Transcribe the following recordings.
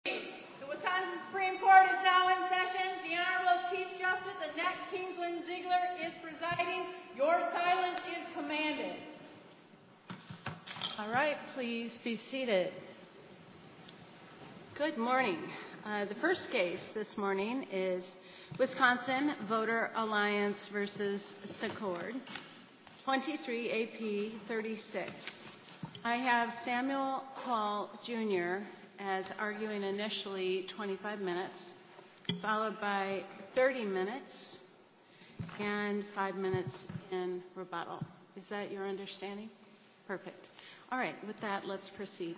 The Wisconsin Supreme Court is now in session. The Honorable Chief Justice Annette Kingsland Ziegler is presiding. Your silence is commanded. All right, please be seated. Good morning. The first case this morning is Wisconsin Voter Alliance versus Secord, 23 AP 36. I have Samuel Hall Jr. as arguing initially 25 minutes, followed by 30 minutes and 5 minutes in rebuttal. Is that your understanding? Perfect. All right, with that, let's proceed.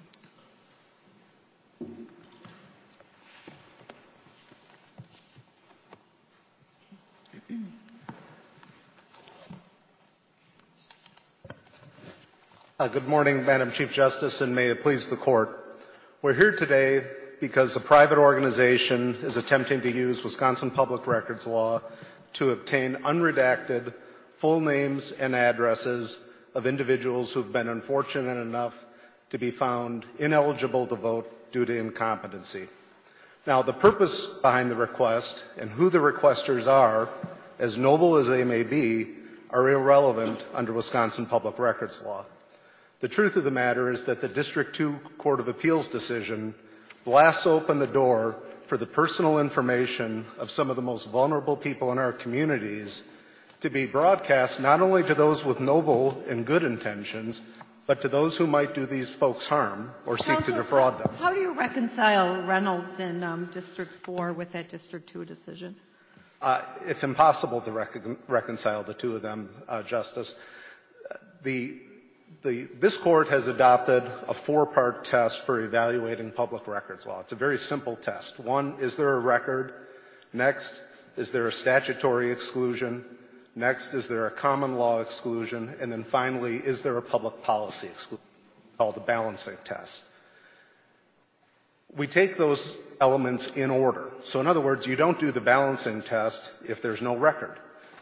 Good morning, Madam Chief Justice, and may it please the Court. We're here today because a private organization is attempting to use Wisconsin public records law to obtain unredacted full names and addresses of individuals who've been unfortunate enough to be found ineligible to vote due to incompetency. Now, the purpose behind the request and who the requesters are, as noble as they may be, are irrelevant under Wisconsin public records law. The truth of the matter is that the District 2 Court of Appeals decision blasts open the door for the personal information of some of the most vulnerable people in our communities to be broadcast not only to those with noble and good intentions, but to those who might do these folks harm or seek to defraud them. How do you reconcile Reynolds in District 4 with that District 2 decision? It's impossible to reconcile the two of them, Justice. This court has adopted a four-part test for evaluating public records law. It's a very simple test. One, is there a record? Next, is there a statutory exclusion? Next, is there a common law exclusion? And then finally, is there a public policy exclusion, called the balancing test? We take those elements in order. So in other words, you don't do the balancing test if there's no record.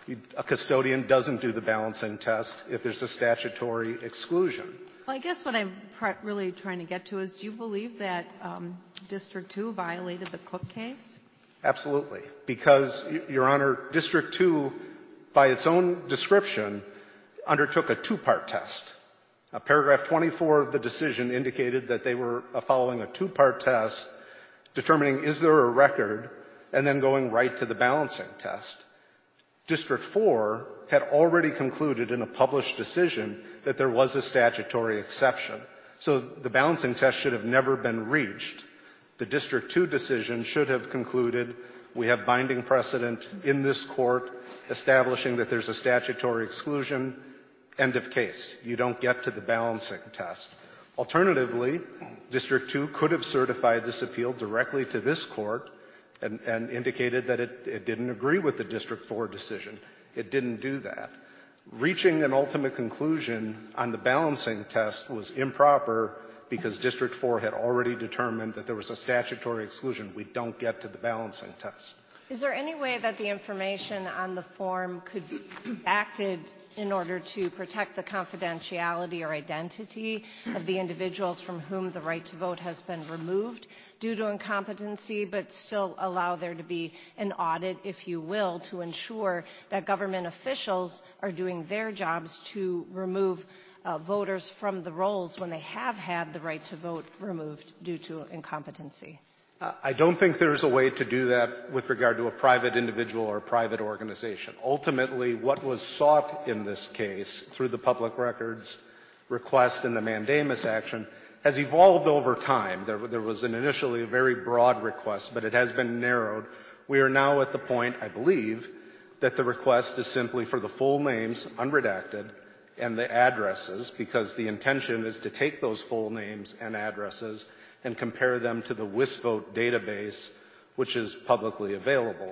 A custodian doesn't do the balancing test if there's a statutory exclusion. Well, I guess what I'm really trying to get to is, do you believe that District 2 violated the Cook case? Absolutely. Because, Your Honor, District 2, by its own description, undertook a two-part test. Paragraph 24 of the decision indicated that they were following a two-part test, determining is there a record, and then going right to the balancing test. District 4 had already concluded in a published decision that there was a statutory exception. So the balancing test should have never been reached. The District 2 decision should have concluded we have binding precedent in this court establishing that there's a statutory exclusion. End of case. You don't get to the balancing test. Alternatively, District 2 could have certified this appeal directly to this court and indicated that it didn't agree with the District 4 decision. It didn't do that. Reaching an ultimate conclusion on the balancing test was improper because District 4 had already determined that there was a statutory exclusion. We don't get to the balancing test. Is there any way that the information on the form could be acted in order to protect the confidentiality or identity of the individuals from whom the right to vote has been removed due to incompetency, but still allow there to be an audit, if you will, to ensure that government officials are doing their jobs to remove voters from the rolls when they have had the right to vote removed due to incompetency? I don't think there's a way to do that with regard to a private individual or private organization. Ultimately, what was sought in this case through the public records request and the mandamus action has evolved over time. There was initially a very broad request, but it has been narrowed. We are now at the point, I believe, that the request is simply for the full names, unredacted, and the addresses, because the intention is to take those full names and addresses and compare them to the WisVote database, which is publicly available.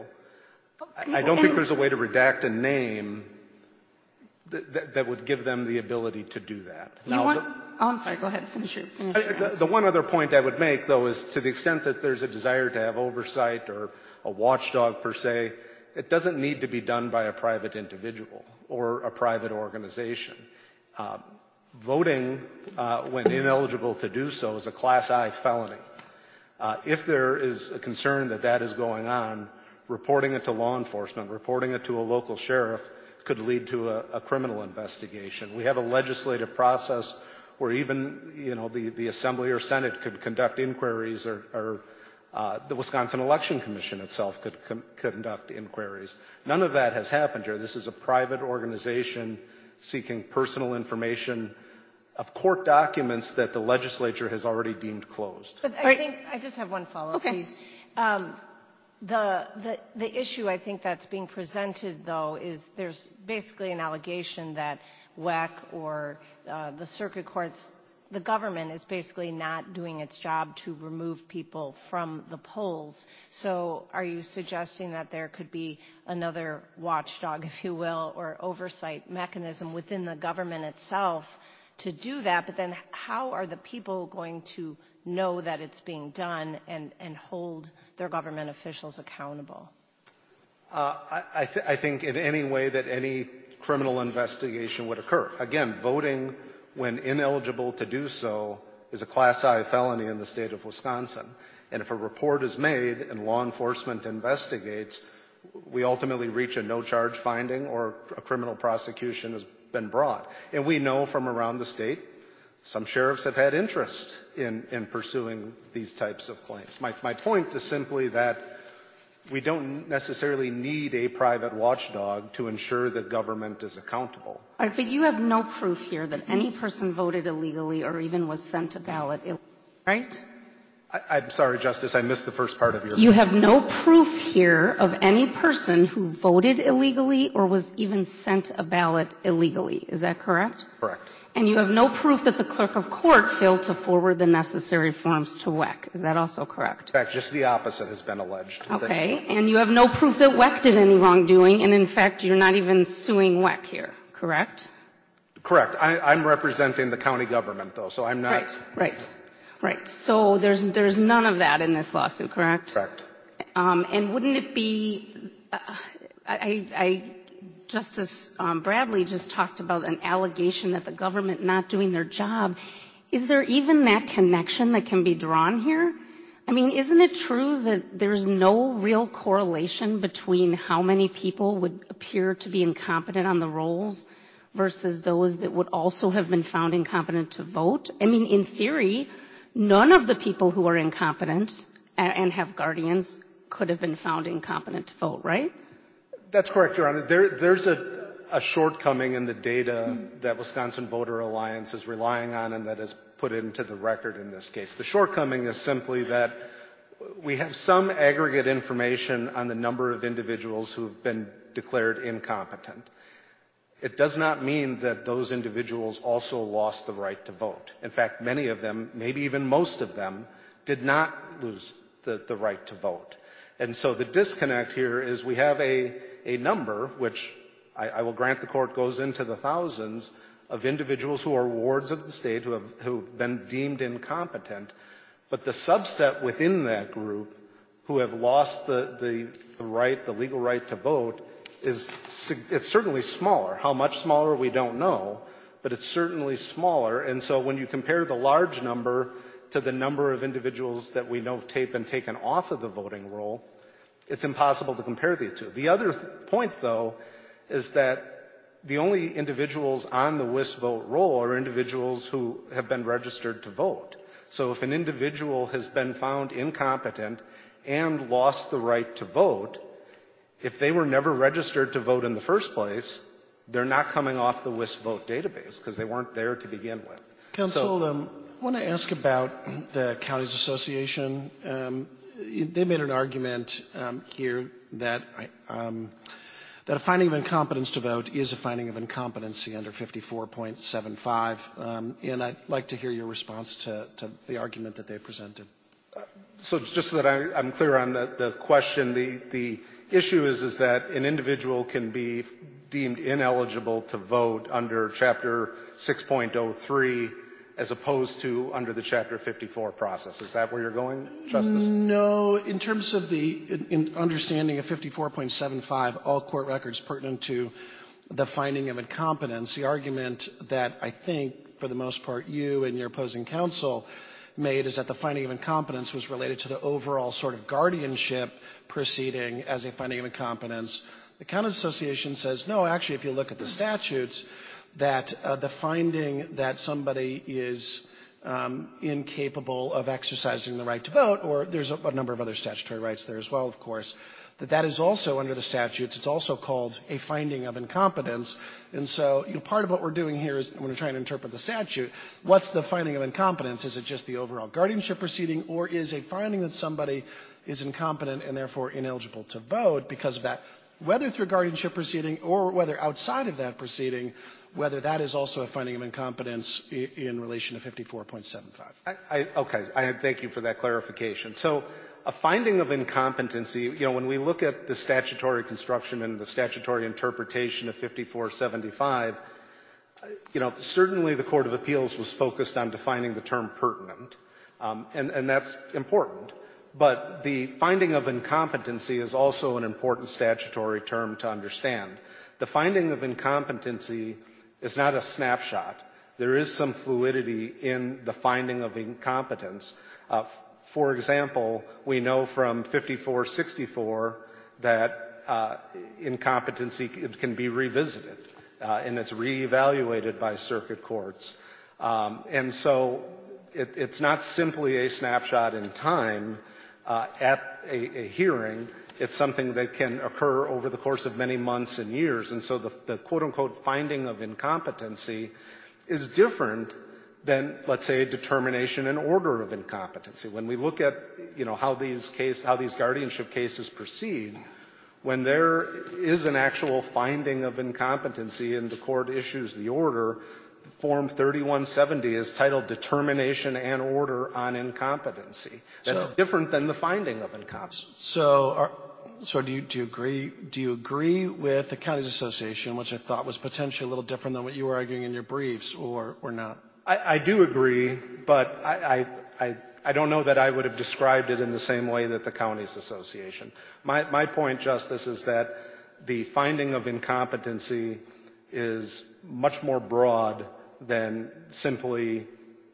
I don't think there's a way to redact a name that would give them the ability to do that. I'm sorry, go ahead. Finish your the one other point I would make, though, is to the extent that there's a desire to have oversight or a watchdog per se, it doesn't need to be done by a private individual or a private organization. Voting when ineligible to do so is a Class I felony. If there is a concern that that is going on, reporting it to law enforcement, reporting it to a local sheriff could lead to a criminal investigation. We have a legislative process where even, the Assembly or Senate could conduct inquiries, or the Wisconsin Election Commission itself could conduct inquiries. None of that has happened here. This is a private organization seeking personal information of court documents that the legislature has already deemed closed. But I just have one follow-up, please. The issue I think that's being presented, though, is there's basically an allegation that WEC or the circuit courts, the government is basically not doing its job to remove people from the polls. So are you suggesting that there could be another watchdog, if you will, or oversight mechanism within the government itself to do that? But then how are the people going to know that it's being done and hold their government officials accountable? I think in any way that any criminal investigation would occur. Again, voting when ineligible to do so is a Class I felony in the state of Wisconsin. And if a report is made and law enforcement investigates, we ultimately reach a no-charge finding or a criminal prosecution has been brought. And we know from around the state, some sheriffs have had interest in pursuing these types of claims. My point is simply that we don't necessarily need a private watchdog to ensure that government is accountable. All right, but you have no proof here that any person voted illegally or even was sent a ballot, right? I'm sorry, Justice, I missed the first part of your... You have no proof here of any person who voted illegally or was even sent a ballot illegally. Is that correct? Correct. And you have no proof that the clerk of court failed to forward the necessary forms to WEC. Is that also correct? In fact, just the opposite has been alleged. Okay. And you have no proof that WEC did any wrongdoing, and in fact, you're not even suing WEC here, correct? Correct. I'm representing the county government, though, so I'm not... Right. So there's none of that in this lawsuit, correct? Correct. And wouldn't it be... Justice Bradley just talked about an allegation that the government not doing their job. Is there even that connection that can be drawn here? I mean, isn't it true that there's no real correlation between how many people would appear to be incompetent on the rolls versus those that would also have been found incompetent to vote? I mean, in theory, none of the people who are incompetent and have guardians could have been found incompetent to vote, right? That's correct, Your Honor. There's a shortcoming in the data that Wisconsin Voter Alliance is relying on and that is put into the record in this case. The shortcoming is simply that we have some aggregate information on the number of individuals who have been declared incompetent. It does not mean that those individuals also lost the right to vote. In fact, many of them, maybe even most of them, did not lose the right to vote. And so the disconnect here is we have a number, which I will grant the court goes into the thousands, of individuals who are wards of the state who have been deemed incompetent, but the subset within that group who have lost the legal right to vote it's certainly smaller. How much smaller, we don't know, but it's certainly smaller. And so when you compare the large number to the number of individuals that we know have been taken off of the voting roll, it's impossible to compare the two. The other point, though, is that the only individuals on the WIS vote roll are individuals who have been registered to vote. So if an individual has been found incompetent and lost the right to vote, if they were never registered to vote in the first place, they're not coming off the WIS vote database because they weren't there to begin with. Counsel, I want to ask about the Counties Association. They made an argument here that a finding of incompetence to vote is a finding of incompetency under 54.75, and I'd like to hear your response to the argument that they presented. So just so that I'm clear on the question, the issue is that an individual can be deemed ineligible to vote under Chapter 6.03 as opposed to under the Chapter 54 process. Is that where you're going, Justice? No. In terms of in understanding of 54.75, all court records pertinent to the finding of incompetence, the argument that I think, for the most part, you and your opposing counsel made is that the finding of incompetence was related to the overall sort of guardianship proceeding as a finding of incompetence. The Counties Association says, no, actually, if you look at the statutes, that the finding that somebody is incapable of exercising the right to vote, or there's a number of other statutory rights there as well, of course, that is also under the statutes. It's also called a finding of incompetence. And so, part of what we're doing here is when we're trying to interpret the statute, what's the finding of incompetence? Is it just the overall guardianship proceeding, or is a finding that somebody is incompetent and therefore ineligible to vote because of that, whether through guardianship proceeding or whether outside of that proceeding, whether that is also a finding of incompetence in relation to 54.75. Okay. I thank you for that clarification. So a finding of incompetency, when we look at the statutory construction and the statutory interpretation of 5475, certainly the Court of Appeals was focused on defining the term pertinent, and that's important. But the finding of incompetency is also an important statutory term to understand. The finding of incompetency is not a snapshot. There is some fluidity in the finding of incompetence. For example, we know from 5464 that incompetency can be revisited, and it's reevaluated by circuit courts. And so it's not simply a snapshot in time at a hearing. It's something that can occur over the course of many months and years. And so the quote-unquote finding of incompetency is different than, let's say, a determination and order of incompetency. When we look at, how these guardianship cases proceed, when there is an actual finding of incompetency and the court issues the order, Form 3170 is titled Determination and Order on Incompetency. That's different than the finding of incompetence. So do you agree? Do you agree with the Counties Association, which I thought was potentially a little different than what you were arguing in your briefs, or not? I do agree, but I don't know that I would have described it in the same way that the Counties Association. My point, Justice, is that the finding of incompetency is much more broad than simply,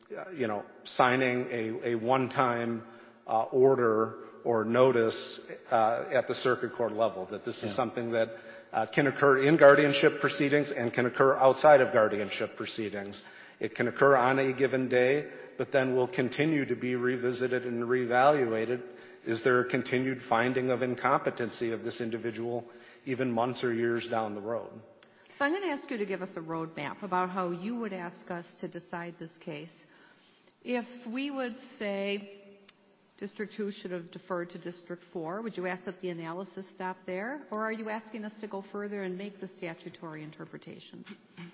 signing a one-time order or notice at the circuit court level. That this is something that can occur in guardianship proceedings and can occur outside of guardianship proceedings. It can occur on a given day, but then will continue to be revisited and reevaluated. Is there a continued finding of incompetency of this individual even months or years down the road? So I'm going to ask you to give us a roadmap about how you would ask us to decide this case. If we would say District 2 should have deferred to District 4, would you ask that the analysis stop there? Or are you asking us to go further and make the statutory interpretation?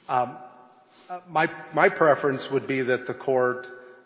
My preference would be that the court,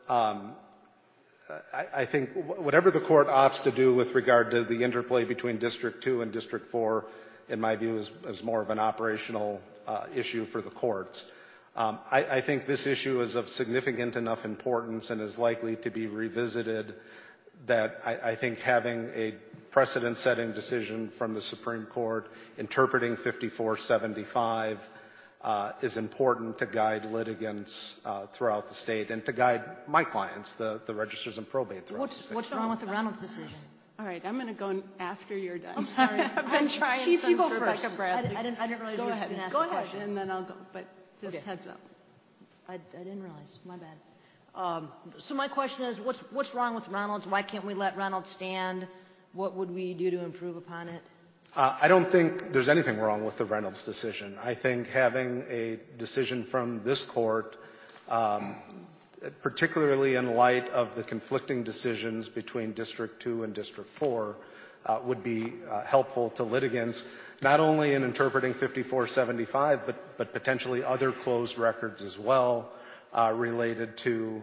I think whatever the court opts to do with regard to the interplay between District 2 and District 4, in my view, is more of an operational issue for the courts. I think this issue is of significant enough importance and is likely to be revisited that I think having a precedent-setting decision from the Supreme Court interpreting 5475 is important to guide litigants throughout the state and to guide my clients, the registrars and probate throughout the state. What's wrong with the Reynolds decision? All right, I'm going to go after you're done. I'm sorry. I've been trying Chief, you go since first. Rebecca Bradley. I didn't realize go you were ahead. going to ask Go a ahead, question. and then I'll go. But just Okay. heads up. I didn't realize. My bad. So my question is, what's wrong with Reynolds? Why can't we let Reynolds stand? What would we do to improve upon it? I don't think there's anything wrong with the Reynolds decision. I think having a decision from this court, particularly in light of the conflicting decisions between District 2 and District 4, would be helpful to litigants, not only in interpreting 5475, but potentially other closed records as well related to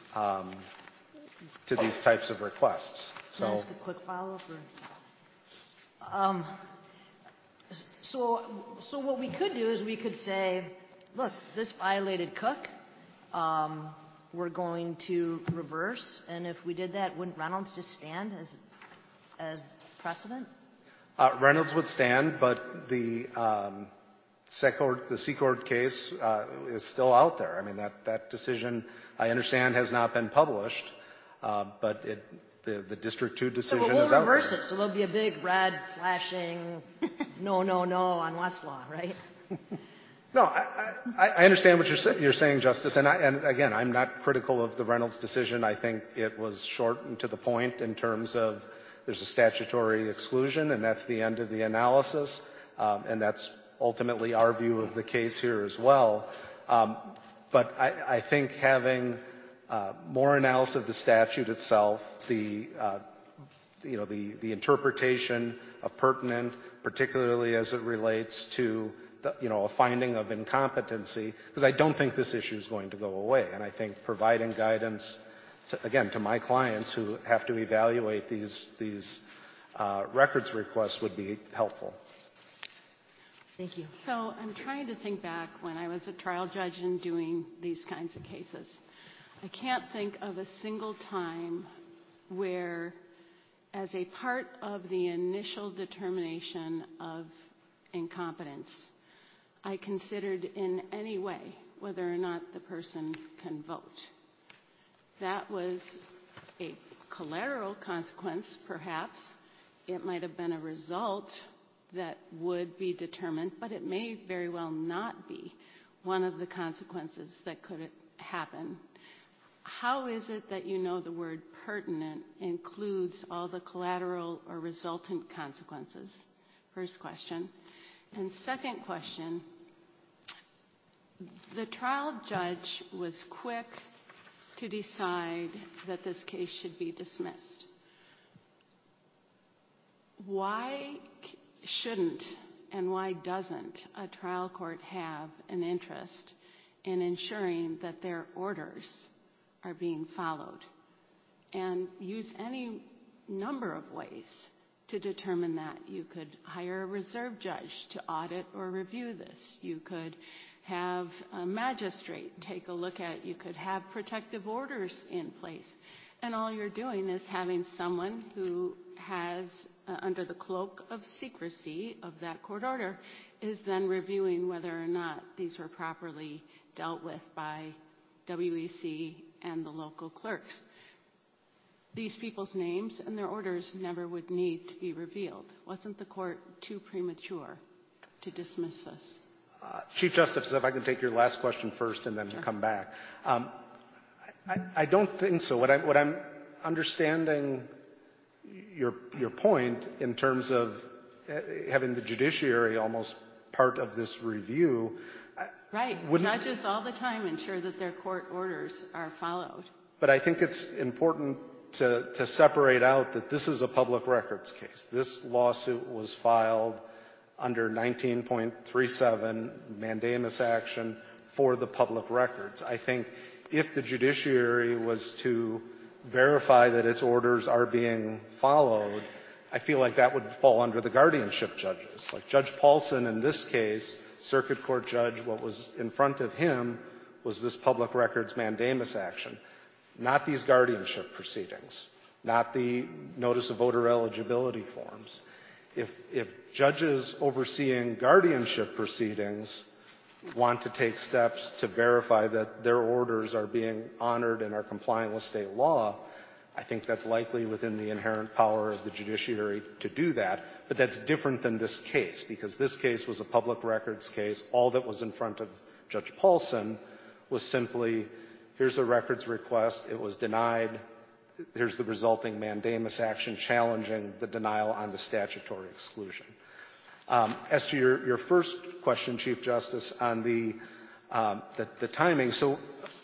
these types of requests. Can I ask a quick follow-up? So what we could do is we could say, look, this violated Cook. We're going to reverse, and if we did that, wouldn't Reynolds just stand as precedent? Reynolds would stand, but the Secord case is still out there. I mean, that decision, I understand, has not been published. But the District 2 So decision we'll is out reverse there. it. So there'll be a big red flashing no on Westlaw, right? No, I understand what you're saying, Justice, and again, I'm not critical of the Reynolds decision. I think it was short and to the point in terms of there's a statutory exclusion, and that's the end of the analysis, and that's ultimately our view of the case here as well. But I think having more analysis of the statute itself, the interpretation of pertinent, particularly as it relates to a finding of incompetency, because I don't think this issue is going to go away. And I think providing guidance, to my clients who have to evaluate these records requests would be helpful. Thank you. So I'm trying to think back when I was a trial judge and doing these kinds of cases. I can't think of a single time where, as a part of the initial determination of incompetence, I considered in any way whether or not the person can vote. That was a collateral consequence, perhaps. It might have been a result that would be determined, but it may very well not be one of the consequences that could happen. How is it that you know the word pertinent includes all the collateral or resultant consequences? First question. And second question, the trial judge was quick to decide that this case should be dismissed. Why shouldn't and why doesn't a trial court have an interest in ensuring that their orders are being followed, and use any number of ways to determine that? You could hire a reserve judge to audit or review this. You could have a magistrate take a look at it. You could have protective orders in place. And all you're doing is having someone who has, under the cloak of secrecy of that court order, is then reviewing whether or not these were properly dealt with by WEC and the local clerks. These people's names and their orders never would need to be revealed. Wasn't the court too premature to dismiss this? Chief Justice, if I can take your last question first and then come back. I don't think so. What I'm understanding your point in terms of having the judiciary almost part of this review. Right. Judges all the time ensure that their court orders are followed. But I think it's important to separate out that this is a public records case. This lawsuit was filed under 19.37 mandamus action for the public records. I think if the judiciary was to verify that its orders are being followed, I feel like that would fall under the guardianship judges. Like Judge Paulson in this case, circuit court judge, what was in front of him was this public records mandamus action, not these guardianship proceedings, not the notice of voter eligibility forms. If judges overseeing guardianship proceedings want to take steps to verify that their orders are being honored and are complying with state law, I think that's likely within the inherent power of the judiciary to do that. But that's different than this case, because this case was a public records case. All that was in front of Judge Paulson was simply, here's a records request, it was denied, here's the resulting mandamus action challenging the denial on the statutory exclusion. As to your first question, Chief Justice, on the timing, so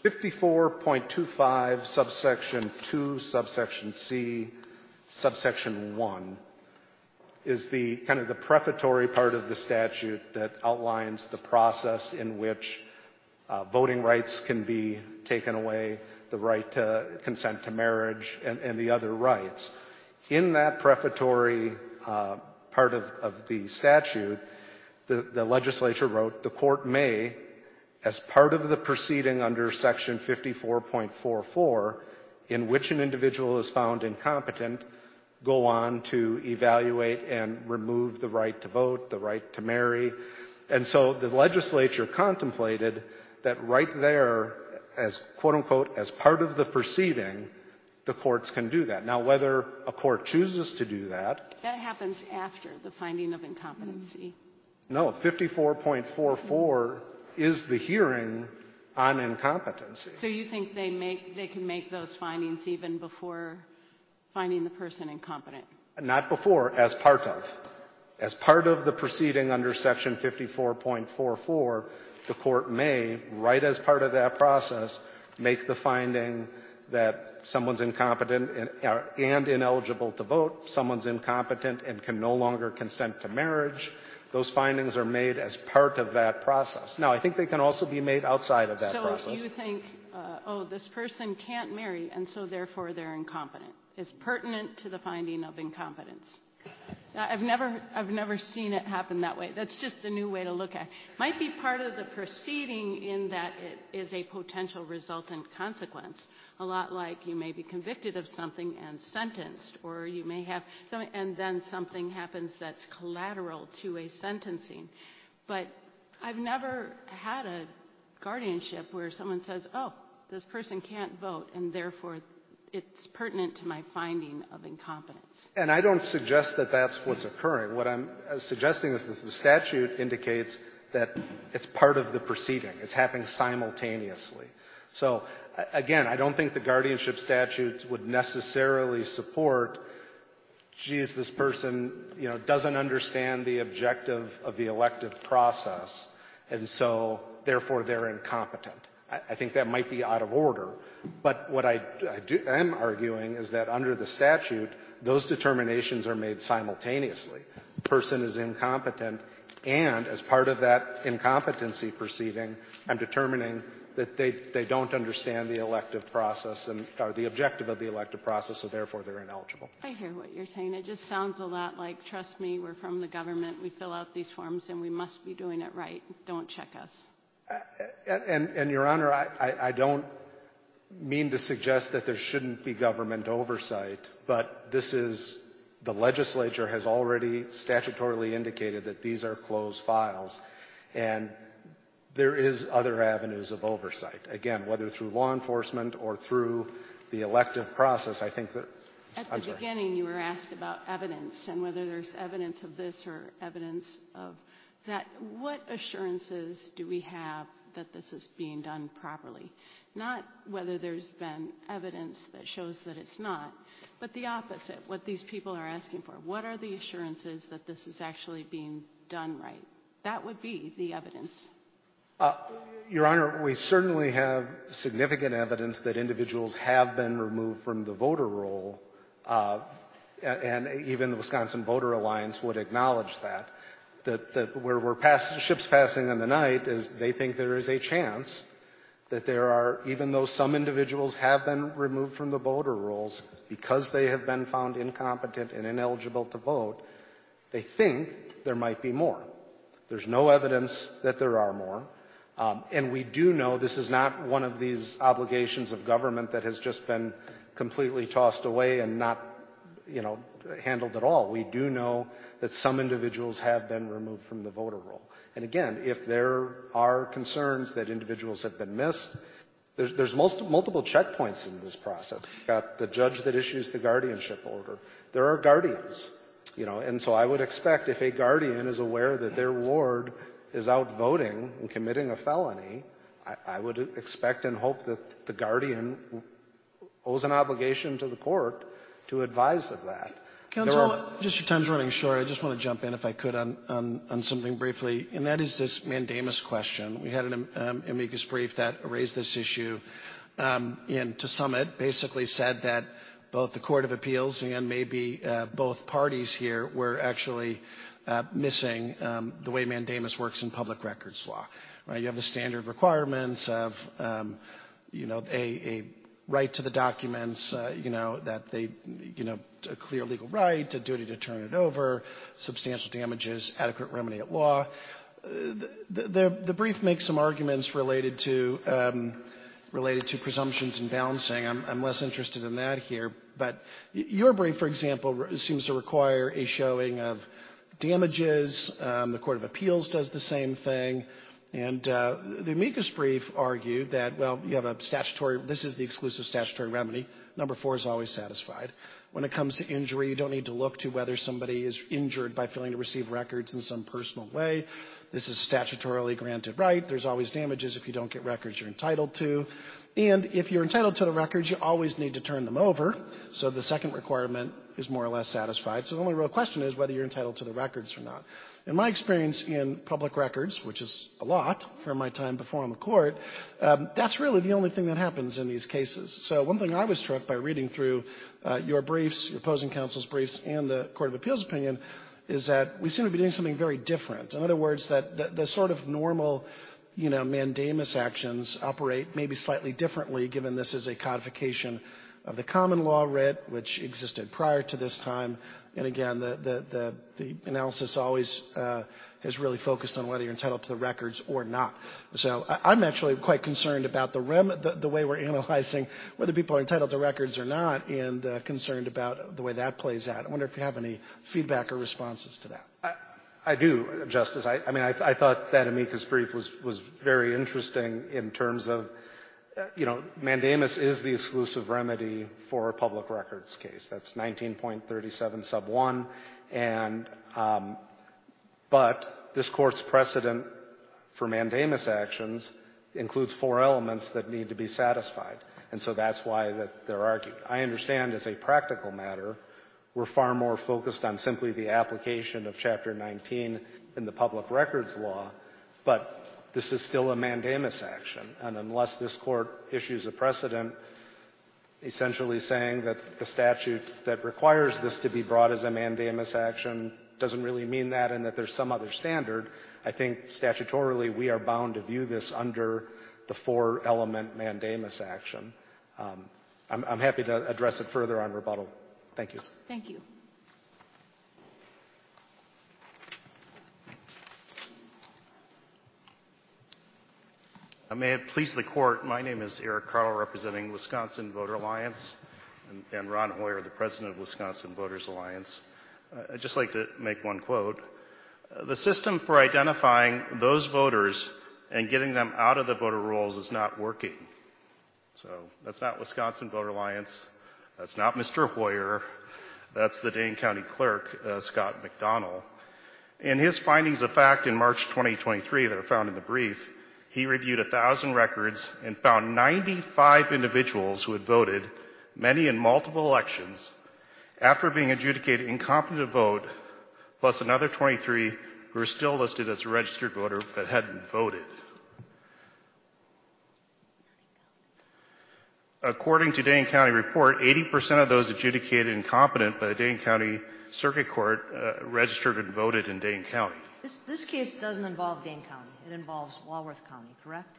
54.25 subsection 2 subsection C subsection 1 is the kind of the prefatory part of the statute that outlines the process in which voting rights can be taken away, the right to consent to marriage, and the other rights. In that prefatory part of the statute, the legislature wrote, the court may, as part of the proceeding under section 54.44, in which an individual is found incompetent, go on to evaluate and remove the right to vote, the right to marry. And so the legislature contemplated that right there, as quote unquote, as part of the proceeding, the courts can do that. Now, whether a court chooses to do that... That happens after the finding of incompetency. No, 54.44 is the hearing on incompetency. So you think they can make those findings even before finding the person incompetent? Not before, as part of. As part of the proceeding under Section 54.44, the court may, right as part of that process, make the finding that someone's incompetent and ineligible to vote, someone's incompetent and can no longer consent to marriage. Those findings are made as part of that process. Now, I think they can also be made outside of that process. So you think, this person can't marry, and so therefore they're incompetent. It's pertinent to the finding of incompetence. I've never seen it happen that way. That's just a new way to look at it. Might be part of the proceeding in that it is a potential resultant consequence. A lot like you may be convicted of something and sentenced, or you may have something, and then something happens that's collateral to a sentencing. But I've never had a guardianship where someone says, oh, this person can't vote, and therefore it's pertinent to my finding of incompetence. And I don't suggest that that's what's occurring. What I'm suggesting is that the statute indicates that it's part of the proceeding. It's happening simultaneously. So, again, I don't think the guardianship statutes would necessarily support, geez, this person, doesn't understand the objective of the elective process, and so, therefore, they're incompetent. I think that might be out of order. But what I am arguing is that under the statute, those determinations are made simultaneously. The person is incompetent, and as part of that incompetency proceeding, I'm determining that they don't understand the elective process or the objective of the elective process, so therefore they're ineligible. I hear what you're saying. It just sounds a lot like, trust me, we're from the government, we fill out these forms, and we must be doing it right. Don't check us. And Your Honor, I don't mean to suggest that there shouldn't be government oversight, but the legislature has already statutorily indicated that these are closed files, and there is other avenues of oversight. Again, whether through law enforcement or through the elective process, I think that... At the beginning, you were asked about evidence and whether there's evidence of this or evidence of that. What assurances do we have that this is being done properly? Not whether there's been evidence that shows that it's not, but the opposite, what these people are asking for. What are the assurances that this is actually being done right? That would be the evidence. Your Honor, we certainly have significant evidence that individuals have been removed from the voter roll, and even the Wisconsin Voter Alliance would acknowledge that. That where ships passing in the night is they think there is a chance that there are, even though some individuals have been removed from the voter rolls because they have been found incompetent and ineligible to vote, they think there might be more. There's no evidence that there are more. And we do know this is not one of these obligations of government that has just been completely tossed away and not, handled at all. We do know that some individuals have been removed from the voter roll. And again, if there are concerns that individuals have been missed, there's multiple checkpoints in this process. You've got the judge that issues the guardianship order. There are guardians, and so I would expect if a guardian is aware that their ward is out voting and committing a felony, I would expect and hope that the guardian owes an obligation to the court to advise of that. Counsel, just your time's running short. I just want to jump in, if I could, on something briefly, and that is this mandamus question. We had an amicus brief that raised this issue, and to sum it, basically said that both the Court of Appeals and maybe both parties here were actually missing the way mandamus works in public records law. Right? You have the standard requirements of, a right to the documents, that they, a clear legal right, a duty to turn it over, substantial damages, adequate remedy at law. The brief makes some arguments related to presumptions and balancing. I'm less interested in that here. But your brief, for example, seems to require a showing of damages. The Court of Appeals does the same thing. And the amicus brief argued that, well, you have a statutory, this is the exclusive statutory remedy. Number 4 is always satisfied. When it comes to injury, you don't need to look to whether somebody is injured by failing to receive records in some personal way. This is statutorily granted right. There's always damages if you don't get records you're entitled to. And if you're entitled to the records, you always need to turn them over. So the second requirement is more or less satisfied. So the only real question is whether you're entitled to the records or not. In my experience in public records, which is a lot from my time before on the court, that's really the only thing that happens in these cases. So one thing I was struck by reading through your briefs, your opposing counsel's briefs, and the Court of Appeals opinion is that we seem to be doing something very different. In other words, that the sort of normal, mandamus actions operate maybe slightly differently, given this is a codification of the common law writ, which existed prior to this time. And again, the analysis always has really focused on whether you're entitled to the records or not. So I'm actually quite concerned about the way we're analyzing whether people are entitled to records or not, and concerned about the way that plays out. I wonder if you have any feedback or responses to that. I do, Justice. I thought that amicus brief was very interesting in terms of, mandamus is the exclusive remedy for a public records case. That's 19.37 sub 1. But this court's precedent for mandamus actions includes 4 elements that need to be satisfied. And so that's why they're argued. I understand as a practical matter, we're far more focused on simply the application of Chapter 19 in the public records law, but this is still a mandamus action. And unless this court issues a precedent essentially saying that the statute that requires this to be brought as a mandamus action doesn't really mean that, and that there's some other standard, I think statutorily we are bound to view this under the 4-element mandamus action. I'm happy to address it further on rebuttal. Thank you. Thank you. May it please the court, my name is Eric Carl, representing Wisconsin Voter Alliance, and Ron Hoyer, the president of Wisconsin Voters Alliance. I'd just like to make one quote. The system for identifying those voters and getting them out of the voter rolls is not working. So that's not Wisconsin Voter Alliance. That's not Mr. Hoyer. That's the Dane County Clerk, Scott McDonnell. In his findings of fact in March 2023 that are found in the brief, he reviewed 1,000 records and found 95 individuals who had voted, many in multiple elections, after being adjudicated incompetent to vote, plus another 23 who are still listed as a registered voter but hadn't voted. According to Dane County report, 80% of those adjudicated incompetent by the Dane County Circuit Court registered and voted in Dane County. This case doesn't involve Dane County. It involves Walworth County, correct?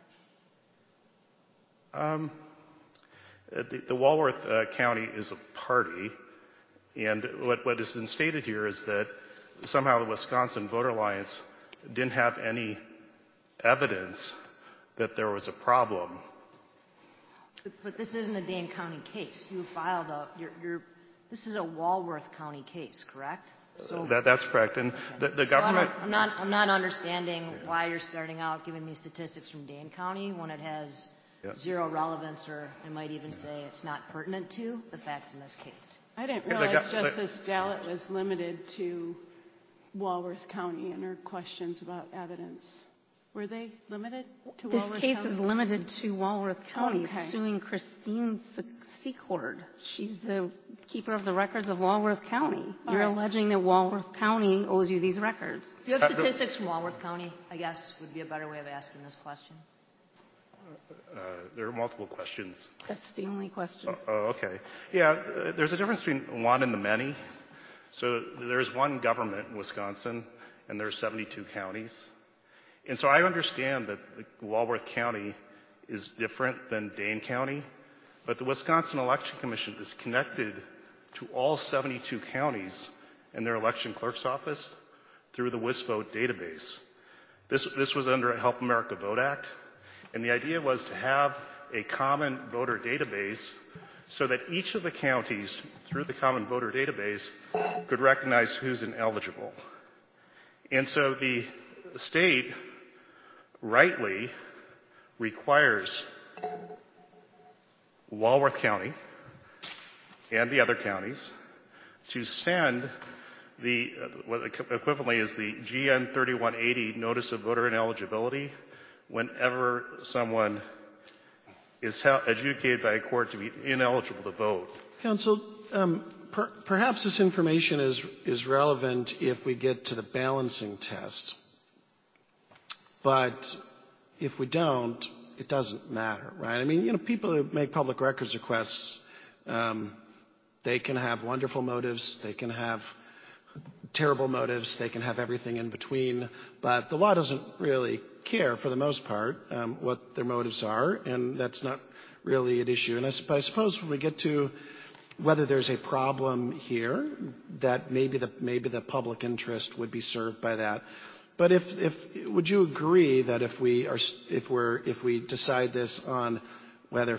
The Walworth County is a party, and what is stated here is that somehow the Wisconsin Voter Alliance didn't have any evidence that there was a problem. But this isn't a Dane County case. You filed this is a Walworth County case, correct? So that's correct. And okay. the government. So I'm not understanding why you're starting out giving me statistics from Dane County when it has zero relevance, or I might even say it's not pertinent to the facts in this case. I didn't realize Justice Dallett was limited to Walworth County in her questions about evidence. Were they limited to Walworth County? This case is limited to Walworth County. Okay. It's suing Christine Secord. She's the keeper of the records of Walworth County. You're alleging that Walworth County owes you these records. Do you have statistics from Walworth County, I guess, would be a better way of asking this question? There are multiple questions. That's the only question. Oh, okay. Yeah, there's a difference between one and the many. So there's one government in Wisconsin, and there's 72 counties. And so I understand that Walworth County is different than Dane County, but the Wisconsin Election Commission is connected to all 72 counties and their election clerk's office through the WisVote database. This was under a Help America Vote Act, and the idea was to have a common voter database so that each of the counties, through the common voter database, could recognize who's ineligible. And so the state rightly requires Walworth County and the other counties to send what equivalently is the GN 3180 Notice of Voter Ineligibility whenever someone is adjudicated by a court to be ineligible to vote. Counsel, perhaps this information is relevant if we get to the balancing test. But if we don't, it doesn't matter, right? I mean, people who make public records requests, they can have wonderful motives, they can have terrible motives, they can have everything in between, but the law doesn't really care, for the most part, what their motives are, and that's not really an issue. And I suppose when we get to whether there's a problem here, that maybe the public interest would be served by that. But would you agree that if we decide this on whether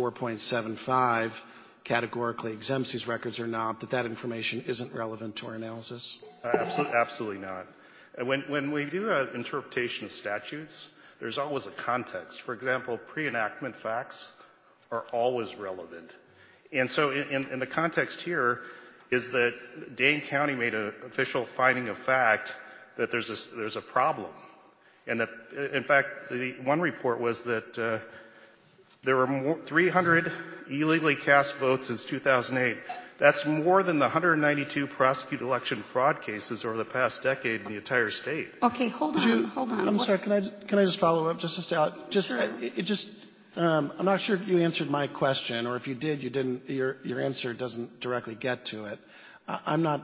54.75 categorically exempts these records or not, that information isn't relevant to our analysis? Absolutely not. When we do an interpretation of statutes, there's always a context. For example, pre-enactment facts are always relevant. And so in the context here is that Dane County made an official finding of fact that there's a problem. And that, in fact, the one report was that there were 300 illegally cast votes since 2008. That's more than the 192 prosecuted election fraud cases over the past decade in the entire state. Okay, hold on. I'm sorry, can I just follow up just a second? I'm not sure if you answered my question, or if you did, you didn't. Your answer doesn't directly get to it. I'm not.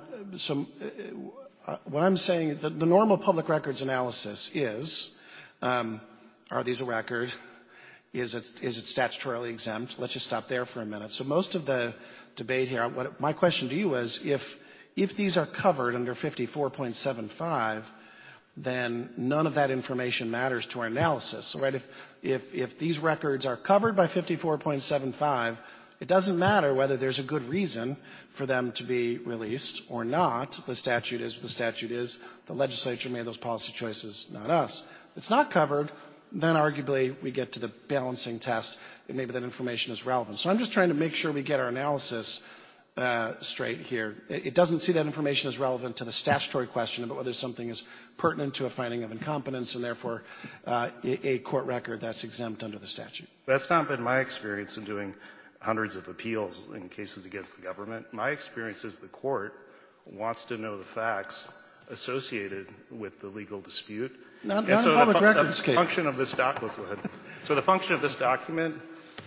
What I'm saying, the normal public records analysis is: are these a record? Is it statutorily exempt? Let's just stop there for a minute. So most of the debate here, my question to you is, if these are covered under 54.75, then none of that information matters to our analysis. So, right, if these records are covered by 54.75, it doesn't matter whether there's a good reason for them to be released or not. The statute is what the statute is. The legislature made those policy choices, not us. If it's not covered, then arguably we get to the balancing test, and maybe that information is relevant. So I'm just trying to make sure we get our analysis straight here. It doesn't see that information as relevant to the statutory question about whether something is pertinent to a finding of incompetence and therefore a court record that's exempt under the statute. That's not been my experience in doing hundreds of appeals in cases against the government. My experience is the court wants to know the facts associated with the legal dispute. Not in public records case. The function of this document, so the function of this document,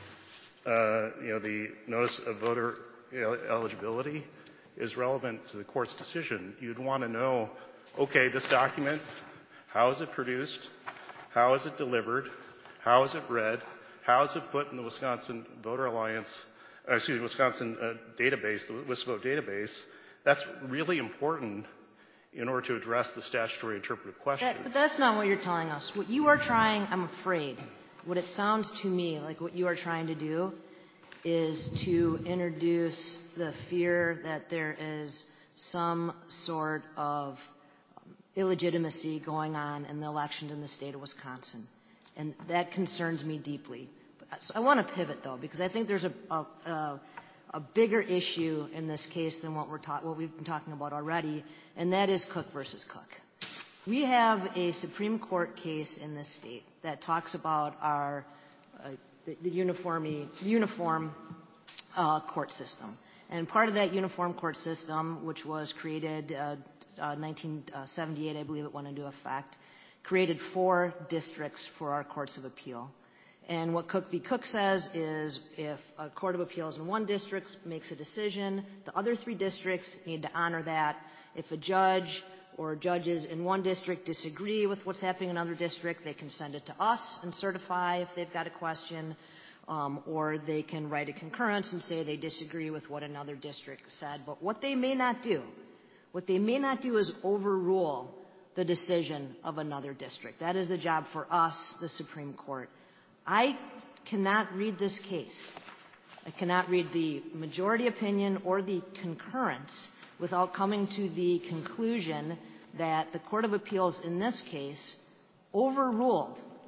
the notice of voter eligibility, is relevant to the court's decision. You'd want to know, okay, this document, how is it produced? How is it delivered? How is it read? How is it put in the Wisconsin Voter Alliance, Wisconsin database, the WisVote database? That's really important in order to address the statutory interpretive questions. But that's not what you're telling us. What you are trying, I'm afraid, what it sounds to me like what you are trying to do is to introduce the fear that there is some sort of illegitimacy going on in the elections in the state of Wisconsin. And that concerns me deeply. So I want to pivot, though, because I think there's a bigger issue in this case than what we've been talking about already, and that is Cook versus Cook. We have a Supreme Court case in this state that talks about our the uniform court system. And part of that uniform court system, which was created 1978, I believe it went into effect, created 4 districts for our courts of appeal. And what Cook v. Cook says is if a court of appeals in one district makes a decision, the other 3 districts need to honor that. If a judge or judges in one district disagree with what's happening in another district, they can send it to us and certify if they've got a question, or they can write a concurrence and say they disagree with what another district said. But what they may not do is overrule the decision of another district. That is the job for us, the Supreme Court. I cannot read this case. I cannot read the majority opinion or the concurrence without coming to the conclusion that the Court of Appeals in this case overruled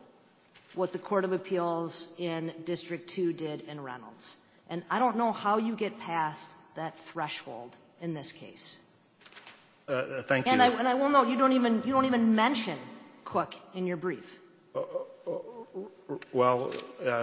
what the Court of Appeals in District 2 did in Reynolds. And I don't know how you get past that threshold in this case. Thank you. And I will note, you don't even mention Cook in your brief. Well,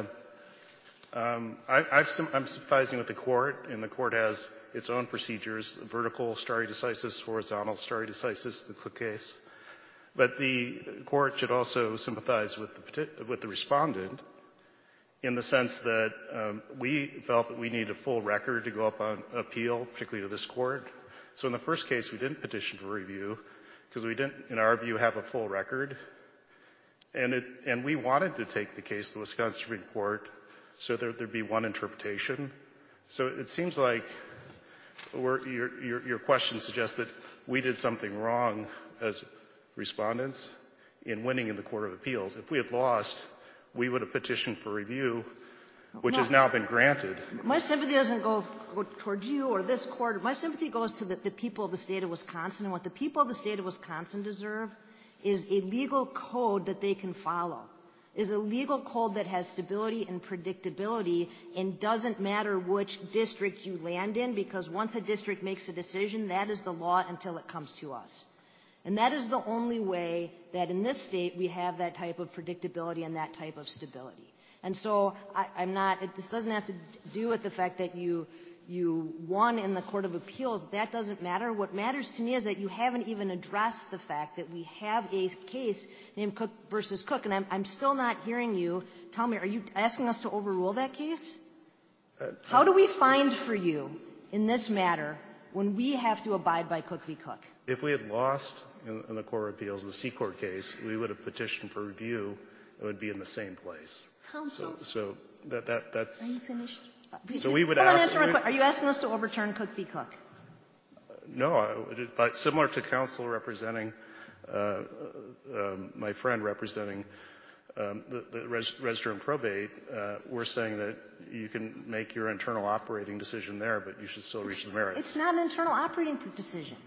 I'm sympathizing with the court, and the court has its own procedures: vertical stare decisis, horizontal stare decisis, the Cook case. But the court should also sympathize with the respondent in the sense that we felt that we needed a full record to go up on appeal, particularly to this court. So in the first case, we didn't petition for review because we didn't, in our view, have a full record. And we wanted to take the case to the Wisconsin Supreme Court so there'd be one interpretation. So it seems like your question suggests that we did something wrong as respondents in winning in the Court of Appeals. If we had lost, we would have petitioned for review, which has now been granted. My sympathy doesn't go towards you or this court. My sympathy goes to the people of the state of Wisconsin. And what the people of the state of Wisconsin deserve is a legal code that they can follow, is a legal code that has stability and predictability and doesn't matter which district you land in, because once a district makes a decision, that is the law until it comes to us. And that is the only way that in this state we have that type of predictability and that type of stability. And so this doesn't have to do with the fact that you won in the Court of Appeals. That doesn't matter. What matters to me is that you haven't even addressed the fact that we have a case named Cook versus Cook. And I'm still not hearing you. Tell me, are you asking us to overrule that case? How do we find for you in this matter when we have to abide by Cook v. Cook? If we had lost in the Court of Appeals, the C-Court case, we would have petitioned for review. It would be in the same place. Counsel. So that's... Are you finished? So we would ask... Are you asking us to overturn Cook v. Cook? No. But similar to counsel representing, my friend representing the register and probate, we're saying that you can make your internal operating decision there, but you should still reach the merits. It's not an internal operating decision.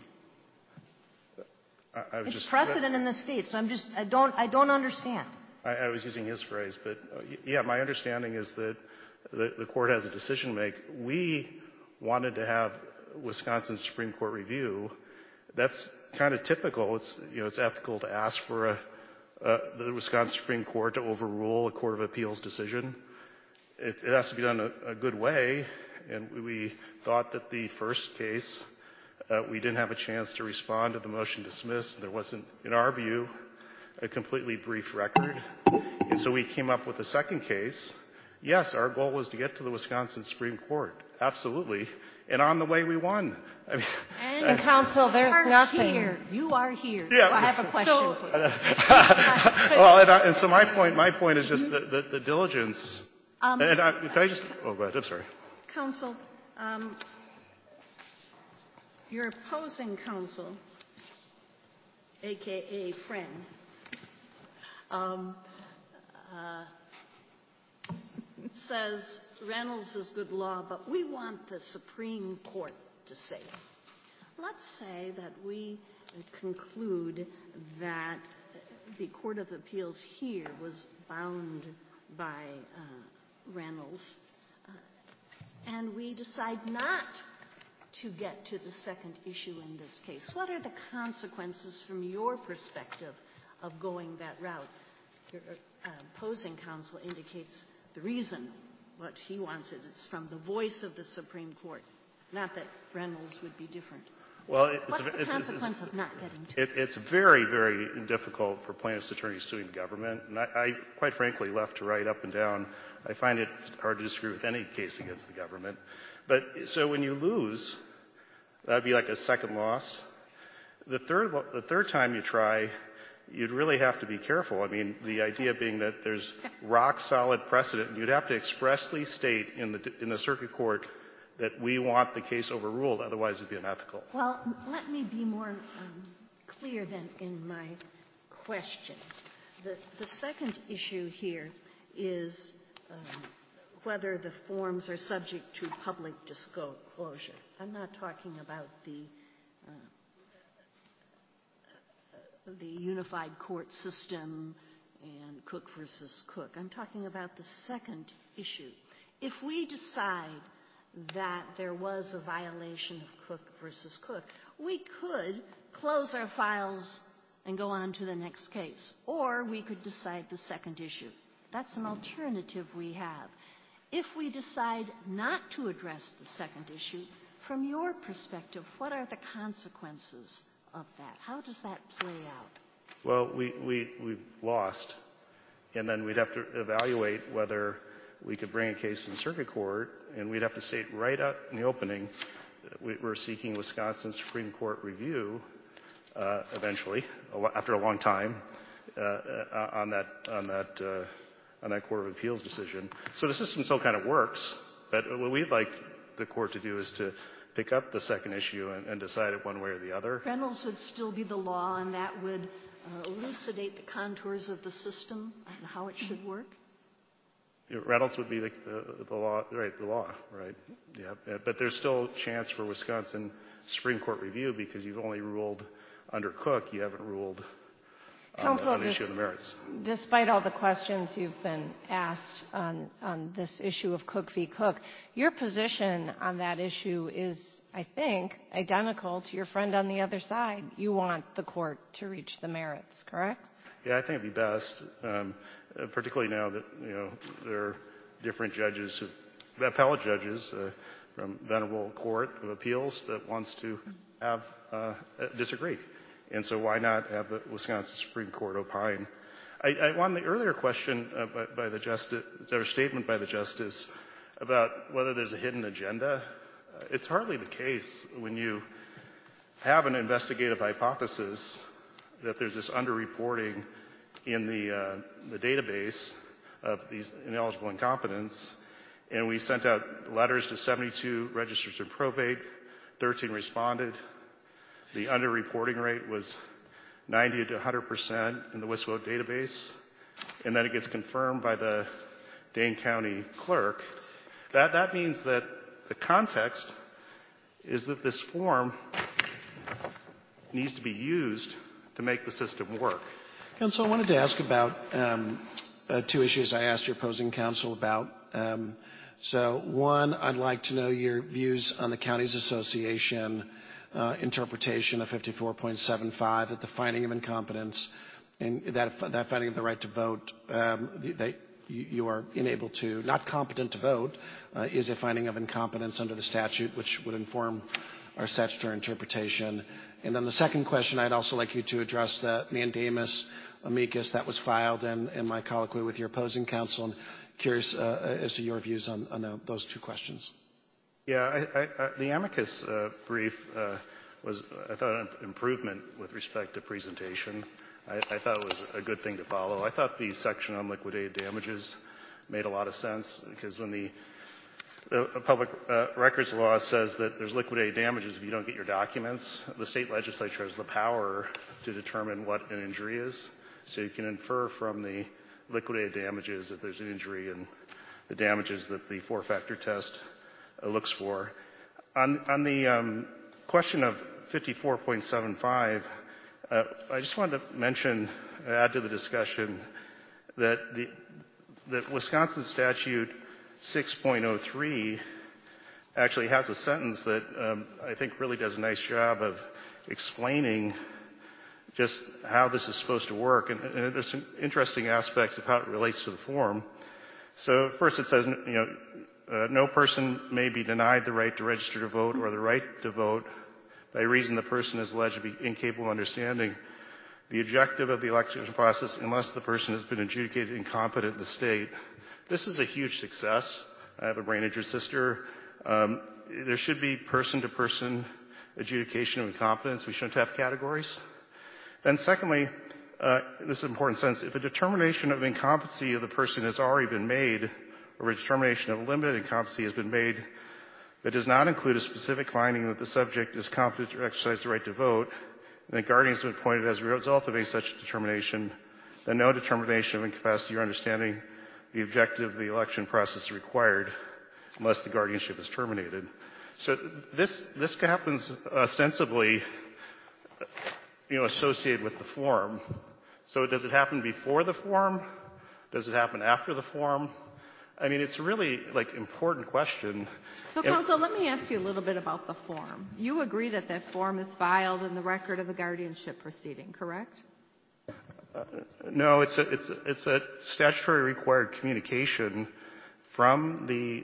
It's precedent in the state, so I don't understand. I was using his phrase, but yeah, my understanding is that the court has a decision to make. We wanted to have Wisconsin Supreme Court review. That's kind of typical. It's ethical to ask for the Wisconsin Supreme Court to overrule a Court of Appeals decision. It has to be done a good way, and we thought that the first case, we didn't have a chance to respond to the motion to dismiss. There wasn't, in our view, a completely brief record. And so we came up with a second case. Yes, our goal was to get to the Wisconsin Supreme Court. Absolutely. And on the way, we won. I mean, and counsel, there's nothing. You are here. Yeah. So I have a question for you. Well, and so my point is just the diligence. Can I just? Oh, go ahead. I'm sorry. Counsel, your opposing counsel, a.k.a. friend, says Reynolds is good law, but we want the Supreme Court to say it. Let's say that we conclude that the Court of Appeals here was bound by Reynolds, and we decide not to get to the second issue in this case. What are the consequences from your perspective of going that route? Your opposing counsel indicates the reason what he wants is from the voice of the Supreme Court, not that Reynolds would be different. Well, what's the consequence of not getting to it? It's very, very difficult for plaintiffs' attorneys suing the government. And I, quite frankly, left to right, up and down, I find it hard to disagree with any case against the government. But so when you lose, that'd be like a second loss. The third time you try, you'd really have to be careful. I mean, the idea being that there's rock-solid precedent, and you'd have to expressly state in the circuit court that we want the case overruled, otherwise it'd be unethical. Well, let me be more clear then in my question. The second issue here is whether the forms are subject to public disclosure. I'm not talking about the unified court system and Cook versus Cook. I'm talking about the second issue. If we decide that there was a violation of Cook versus Cook, we could close our files and go on to the next case, or we could decide the second issue. That's an alternative we have. If we decide not to address the second issue, from your perspective, what are the consequences of that? How does that play out? Well, we've lost, and then we'd have to evaluate whether we could bring a case in circuit court, and we'd have to state right out in the opening that we're seeking Wisconsin Supreme Court review eventually, after a long time, on that Court of Appeals decision. So the system still kind of works, but what we'd like the court to do is to pick up the second issue and decide it one way or the other. Reynolds would still be the law, and that would elucidate the contours of the system and how it should work? Reynolds would be the law, right? The law, right? Yeah, but there's still a chance for Wisconsin Supreme Court review because you've only ruled under Cook. You haven't ruled on the issue of the merits. Despite all the questions you've been asked on this issue of Cook v. Cook, your position on that issue is, I think, identical to your friend on the other side. You want the court to reach the merits, correct? Yeah, I think it'd be best, particularly now that there are different judges, appellate judges from Venerable Court of Appeals that wants to have disagree. And so why not have the Wisconsin Supreme Court opine? I want the earlier question by the justice, or statement by the justice about whether there's a hidden agenda. It's hardly the case when you have an investigative hypothesis that there's this underreporting in the database of these ineligible incompetents, and we sent out letters to 72 registers of probate, 13 responded. The underreporting rate was 90 to 100% in the WISVOTE database, and then it gets confirmed by the Dane County clerk. That means that the context is that this form needs to be used to make the system work. Counsel, I wanted to ask about two issues I asked your opposing counsel about. So one, I'd like to know your views on the Counties Association interpretation of 54.75, that the finding of incompetence and that finding of the right to vote, that you are unable to, not competent to vote, is a finding of incompetence under the statute, which would inform our statutory interpretation. And then the second question, I'd also like you to address the mandamus amicus that was filed in my colloquy with your opposing counsel. I'm curious as to your views on those two questions. Yeah, the amicus brief was, I thought, an improvement with respect to presentation. I thought it was a good thing to follow. I thought the section on liquidated damages made a lot of sense because when the public records law says that there's liquidated damages if you don't get your documents, the state legislature has the power to determine what an injury is. So you can infer from the liquidated damages if there's an injury and the damages that the four-factor test looks for. On the question of 54.75, I just wanted to mention, add to the discussion, that Wisconsin statute 6.03 actually has a sentence that I think really does a nice job of explaining just how this is supposed to work. And there's some interesting aspects of how it relates to the form. So first it says, no person may be denied the right to register to vote or the right to vote by reason the person is alleged to be incapable of understanding the objective of the election process unless the person has been adjudicated incompetent in the state. This is a huge success. I have a brain injured sister. There should be person-to-person adjudication of incompetence. We shouldn't have categories. Then secondly, this is an important sentence, if a determination of incompetency of the person has already been made, or a determination of limited incompetency has been made that does not include a specific finding that the subject is competent to exercise the right to vote, and the guardian has been appointed as a result of a such determination, then no determination of incapacity or understanding the objective of the election process is required unless the guardianship is terminated. So this happens ostensibly associated with the form. So does it happen before the form? Does it happen after the form? I mean, it's a really, important question. So, counsel, let me ask you a little bit about the form. You agree that that form is filed in the record of the guardianship proceeding, correct? No, it's a statutory required communication from the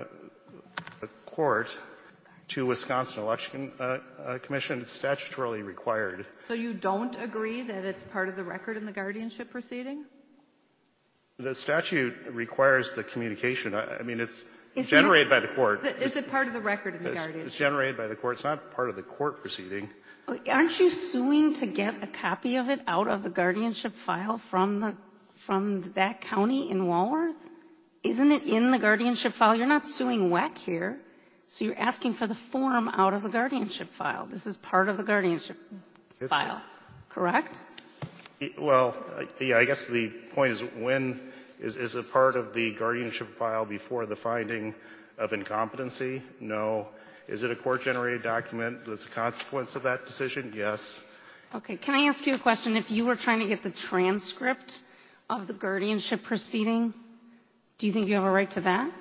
court to Wisconsin Election Commission. It's statutorily required. So you don't agree that it's part of the record in the guardianship proceeding? The statute requires the communication. I mean, it's generated by the court. Is it part of the record in the guardianship? It's generated by the court. It's not part of the court proceeding. Aren't you suing to get a copy of it out of the guardianship file from that county in Walworth? Isn't it in the guardianship file? You're not suing WEC here. So you're asking for the form out of the guardianship file. This is part of the guardianship file, correct? Well, yeah, I guess the point is is it part of the guardianship file before the finding of incompetency? No. Is it a court-generated document that's a consequence of that decision? Yes. Okay. Can I ask you a question? If you were trying to get the transcript of the guardianship proceeding, do you think you have a right to that?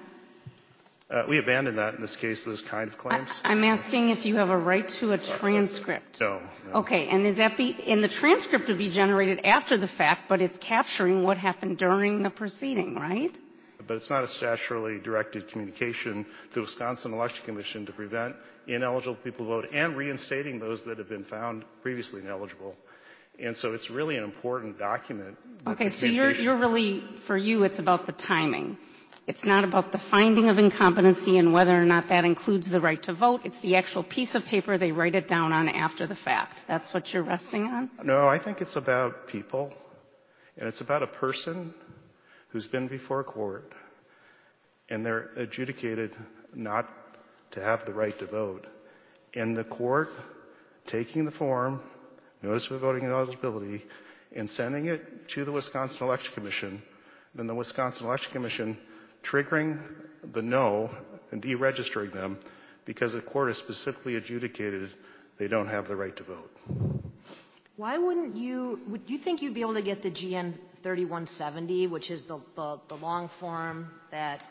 We abandoned that in this case, those kind of claims. I'm asking if you have a right to a transcript. No. Okay. And the transcript would be generated after the fact, but it's capturing what happened during the proceeding, right? But it's not a statutorily directed communication to the Wisconsin Election Commission to prevent ineligible people to vote and reinstating those that have been found previously ineligible. And so it's really an important document. Okay, so you're really, for you, it's about the timing. It's not about the finding of incompetency and whether or not that includes the right to vote. It's the actual piece of paper they write it down on after the fact. That's what you're resting on? No, I think it's about people, and it's about a person who's been before a court, and they're adjudicated not to have the right to vote. And the court taking the form, notice of voting ineligibility, and sending it to the Wisconsin Election Commission, then the Wisconsin Election Commission triggering the no and deregistering them because the court has specifically adjudicated they don't have the right to vote. Why would you think you'd be able to get the GN 3170, which is the long form that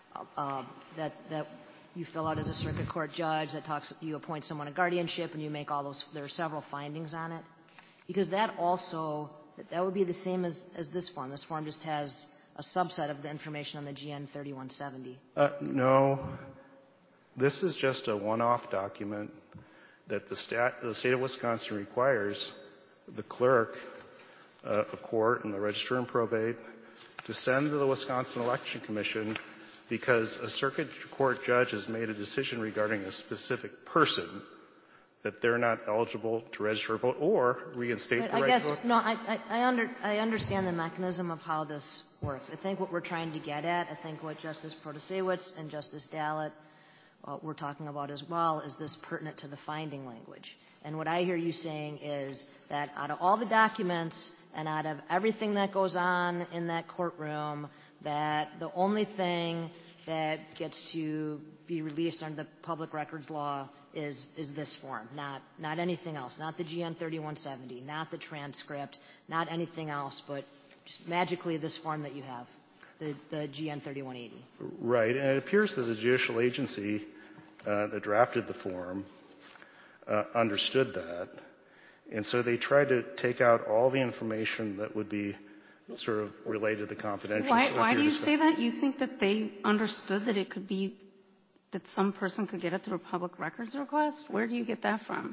you fill out as a circuit court judge that you appoint someone a guardianship and you make all those, there are several findings on it? Because that would be the same as this form. This form just has a subset of the information on the GN 3170. No. This is just a one-off document that the state of Wisconsin requires the clerk of court and the register and probate to send to the Wisconsin Election Commission because a circuit court judge has made a decision regarding a specific person that they're not eligible to register a vote or reinstate the right to vote. No, I understand the mechanism of how this works. I think what we're trying to get at, I think what Justice Protasewicz and Justice Dallett were talking about as well, is this pertinent to the finding language. And what I hear you saying is that out of all the documents and out of everything that goes on in that courtroom, that the only thing that gets to be released under the public records law is this form, not anything else, not the GN 3170, not the transcript, not anything else, but just magically this form that you have, the GN 3180. Right, and it appears that the judicial agency that drafted the form understood that, and so they tried to take out all the information that would be sort of related to the confidential. Why do you say that? You think that they understood that it could be that some person could get it through a public records request? Where do you get that from?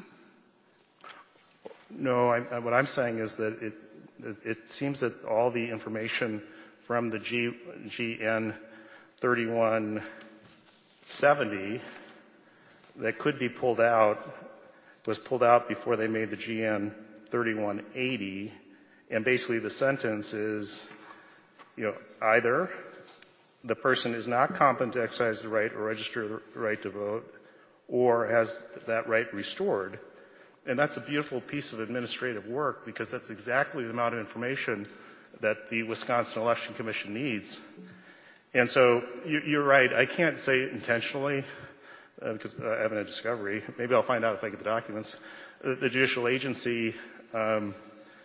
No, what I'm saying is that it seems that all the information from the GN 3170 that could be pulled out was pulled out before they made the GN 3180, and basically the sentence is, either the person is not competent to exercise the right or register the right to vote, or has that right restored. And that's a beautiful piece of administrative work because that's exactly the amount of information that the Wisconsin Election Commission needs. And so you're right. I can't say it intentionally because I haven't had discovery. Maybe I'll find out if I get the documents. The judicial agency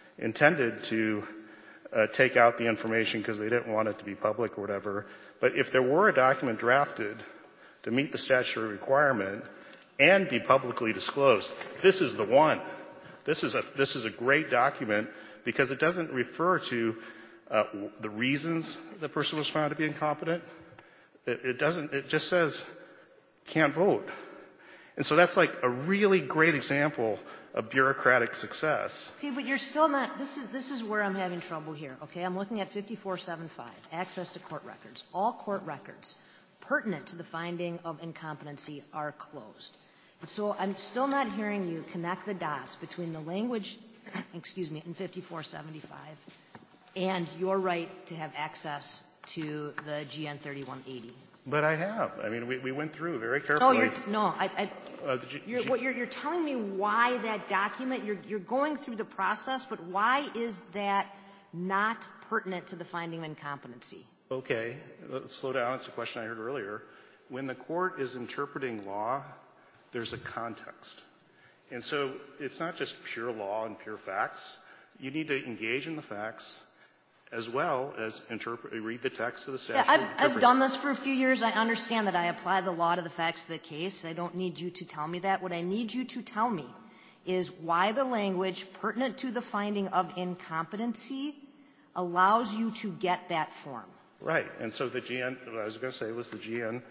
intended to take out the information because they didn't want it to be public or whatever. But if there were a document drafted to meet the statutory requirement and be publicly disclosed, this is the one. This is a great document because it doesn't refer to the reasons the person was found to be incompetent. It just says can't vote. And so that's like a really great example of bureaucratic success. Okay, but you're still not, this is where I'm having trouble here, okay? I'm looking at 5475, access to court records. All court records pertinent to the finding of incompetency are closed. And so I'm still not hearing you connect the dots between the language, in 5475 and your right to have access to the GN 3180. But I have. I mean, we went through very carefully. You're telling me why that document, you're going through the process, but why is that not pertinent to the finding of incompetency? Okay, let's slow down. It's a question I heard earlier. When the court is interpreting law, there's a context. And so it's not just pure law and pure facts. You need to engage in the facts as well as read the text of the statute. Yeah, I've done this for a few years. I understand that I apply the law to the facts of the case. I don't need you to tell me that. What I need you to tell me is why the language pertinent to the finding of incompetency allows you to get that form. Right. And so the GN, what I was going to say was the GN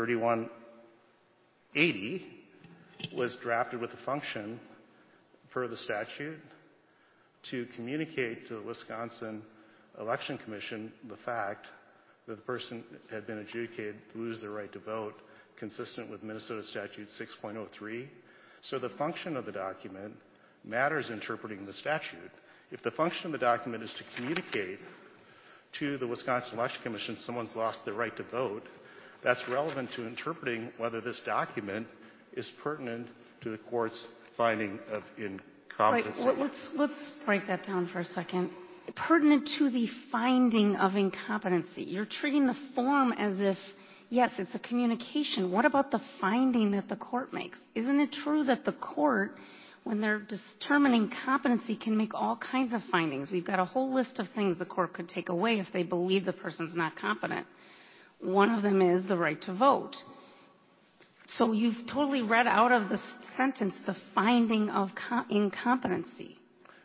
3180 was drafted with a function per the statute to communicate to the Wisconsin Election Commission the fact that the person had been adjudicated to lose their right to vote consistent with Minnesota Statute 6.03. So the function of the document matters interpreting the statute. If the function of the document is to communicate to the Wisconsin Election Commission someone's lost their right to vote, that's relevant to interpreting whether this document is pertinent to the court's finding of incompetency. Right. Let's break that down for a second. Pertinent to the finding of incompetency. You're treating the form as if, yes, it's a communication. What about the finding that the court makes? Isn't it true that the court, when they're determining competency, can make all kinds of findings? We've got a whole list of things the court could take away if they believe the person's not competent. One of them is the right to vote. So you've totally read out of the sentence the finding of incompetency.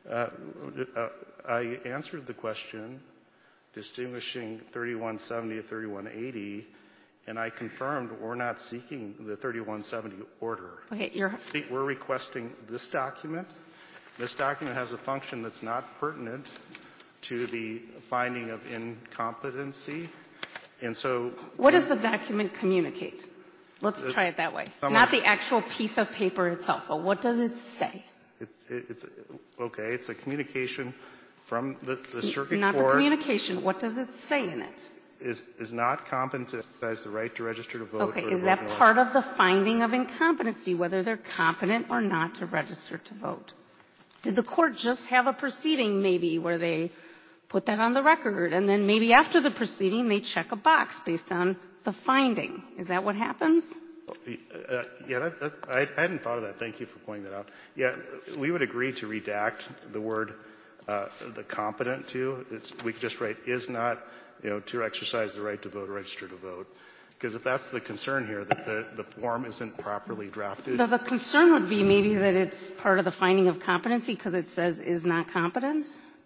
I answered the question distinguishing 3170 to 3180, and I confirmed we're not seeking the 3170 order. Okay, we're requesting this document. This document has a function that's not pertinent to the finding of incompetency. And so what does the document communicate? Let's try it that way. Not the actual piece of paper itself, but what does it say? It's a communication from the circuit court. Not the communication. What does it say in it? Is not competent to exercise the right to register to vote. Okay, is that part of the finding of incompetency, whether they're competent or not to register to vote? Did the court just have a proceeding maybe where they put that on the record and then maybe after the proceeding they check a box based on the finding? Is that what happens? I hadn't thought of that. Thank you for pointing that out. Yeah, we would agree to redact the word the competent to. We could just write is not, to exercise the right to vote or register to vote. Because if that's the concern here, that the form isn't properly drafted. The concern would be maybe that it's part of the finding of competency because it says is not competent?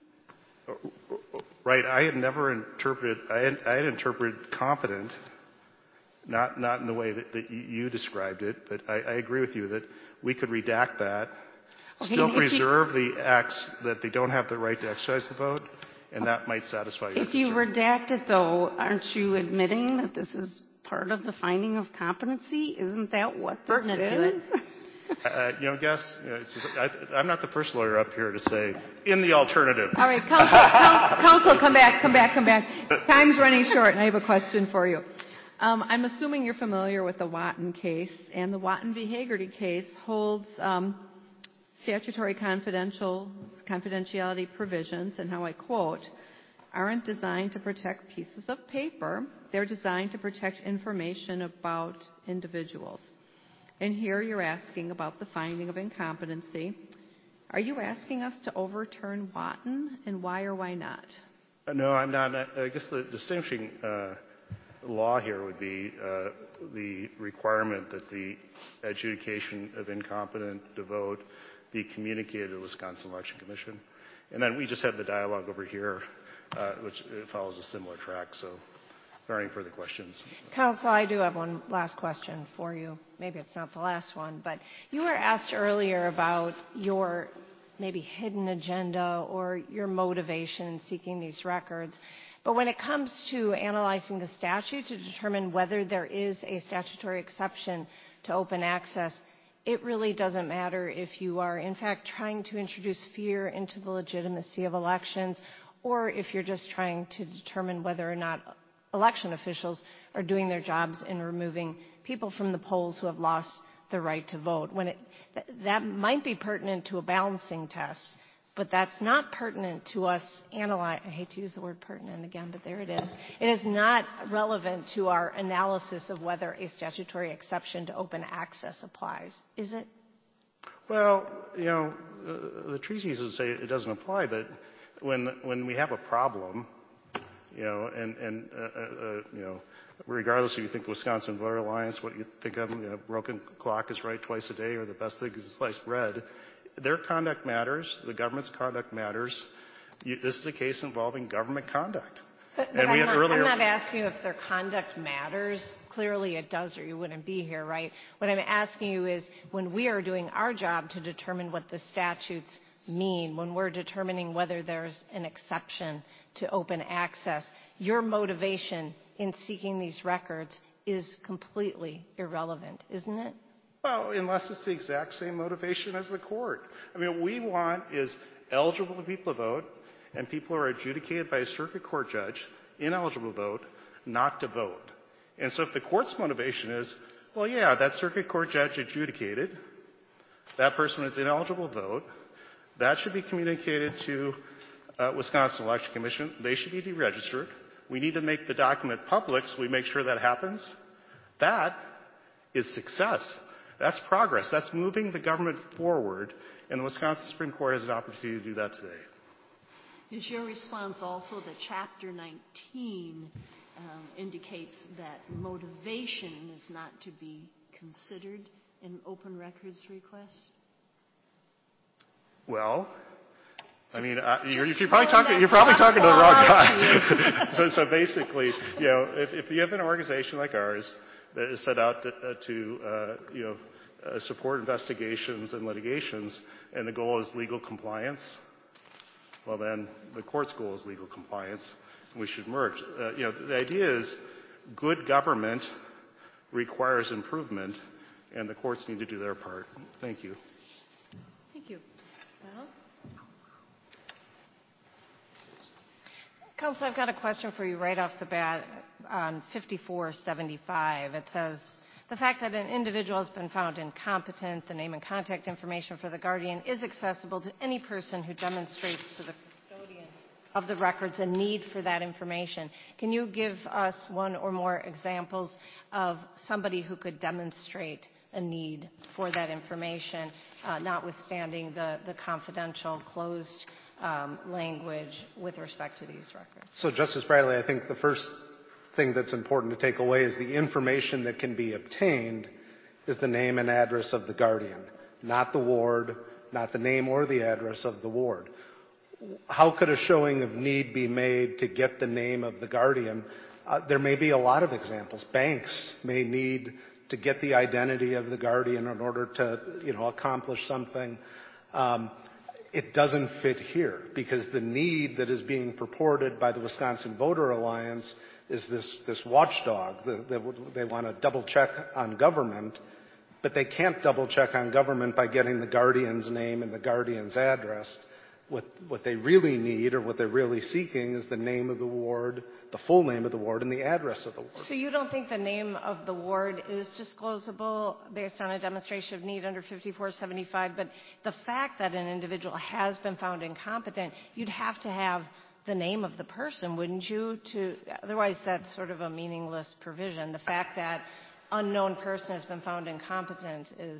Right. I had interpreted competent, not in the way that you described it, but I agree with you that we could redact that, still preserve the acts that they don't have the right to exercise the vote, and that might satisfy your concern. If you redact it, though, aren't you admitting that this is part of the finding of competency? Isn't that what pertinent to it? I'm not the first lawyer up here to say, in the alternative. All right, counsel, come back. Time's running short, and I have a question for you. I'm assuming you're familiar with the Watton case, and the Watton v. Hagerty case holds statutory confidentiality provisions, and how I quote, aren't designed to protect pieces of paper. They're designed to protect information about individuals. And here you're asking about the finding of incompetency. Are you asking us to overturn Watton, and why or why not? No, I'm not. I guess the distinguishing law here would be the requirement that the adjudication of incompetent to vote be communicated to the Wisconsin Election Commission. And then we just had the dialogue over here, which follows a similar track. So if there are any further questions. Counsel, I do have one last question for you. Maybe it's not the last one, but you were asked earlier about your maybe hidden agenda or your motivation in seeking these records. But when it comes to analyzing the statute to determine whether there is a statutory exception to open access, it really doesn't matter if you are, in fact, trying to introduce fear into the legitimacy of elections, or if you're just trying to determine whether or not election officials are doing their jobs in removing people from the polls who have lost the right to vote. That might be pertinent to a balancing test, but that's not pertinent to us analyze. I hate to use the word pertinent again, but there it is. It is not relevant to our analysis of whether a statutory exception to open access applies, is it? Well, the treaties say it doesn't apply, but when we have a problem, regardless if you think Wisconsin Voter Alliance, what you think of, broken clock is right twice a day, or the best thing is sliced bread. Their conduct matters. The government's conduct matters. This is a case involving government conduct. But I'm not asking you if their conduct matters. Clearly it does, or you wouldn't be here, right? What I'm asking you is, when we are doing our job to determine what the statutes mean, when we're determining whether there's an exception to open access, your motivation in seeking these records is completely irrelevant, isn't it? Well, unless it's the exact same motivation as the court. I mean, what we want is eligible people to vote, and people who are adjudicated by a circuit court judge, ineligible to vote, not to vote. And so if the court's motivation is, well, yeah, that circuit court judge adjudicated, that person is ineligible to vote, that should be communicated to Wisconsin Election Commission. They should be deregistered. We need to make the document public so we make sure that happens. That is success. That's progress. That's moving the government forward, and the Wisconsin Supreme Court has an opportunity to do that today. Is your response also that Chapter 19 indicates that motivation is not to be considered in open records requests? Well, I mean, you're probably talking to the wrong guy. So basically, if you have an organization like ours that is set out to support investigations and litigations, and the goal is legal compliance, well then the court's goal is legal compliance, and we should merge. The idea is good government requires improvement, and the courts need to do their part. Thank you. Thank you. Well, Counsel, I've got a question for you right off the bat on 5475. It says, the fact that an individual has been found incompetent, the name and contact information for the guardian is accessible to any person who demonstrates to the custodian of the records a need for that information. Can you give us one or more examples of somebody who could demonstrate a need for that information, notwithstanding the confidential, closed language with respect to these records? So, Justice Bradley, I think the first thing that's important to take away is the information that can be obtained is the name and address of the guardian, not the ward, not the name or the address of the ward. How could a showing of need be made to get the name of the guardian? There may be a lot of examples. Banks may need to get the identity of the guardian in order to, accomplish something. It doesn't fit here because the need that is being purported by the Wisconsin Voter Alliance is this watchdog. They want to double check on government, but they can't double check on government by getting the guardian's name and the guardian's address. What they really need or what they're really seeking is the name of the ward, the full name of the ward, and the address of the ward. So you don't think the name of the ward is disclosable based on a demonstration of need under 5475, but the fact that an individual has been found incompetent, you'd have to have the name of the person, wouldn't you? Otherwise, that's sort of a meaningless provision. The fact that unknown person has been found incompetent is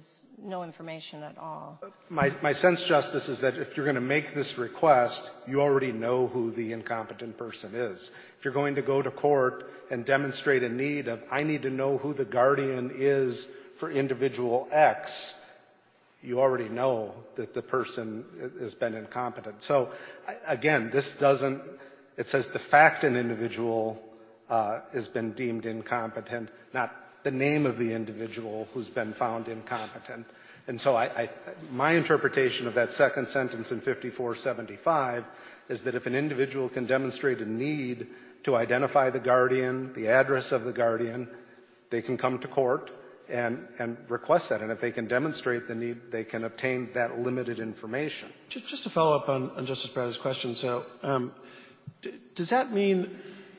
no information at all. My sense, Justice, is that if you're going to make this request, you already know who the incompetent person is. If you're going to go to court and demonstrate a need of, I need to know who the guardian is for individual X, you already know that the person has been incompetent. So, again, it says the fact an individual has been deemed incompetent, not the name of the individual who's been found incompetent. And so my interpretation of that second sentence in 5475 is that if an individual can demonstrate a need to identify the guardian, the address of the guardian, they can come to court and request that. And if they can demonstrate the need, they can obtain that limited information. Just to follow up on Justice Bradley's question, so does that mean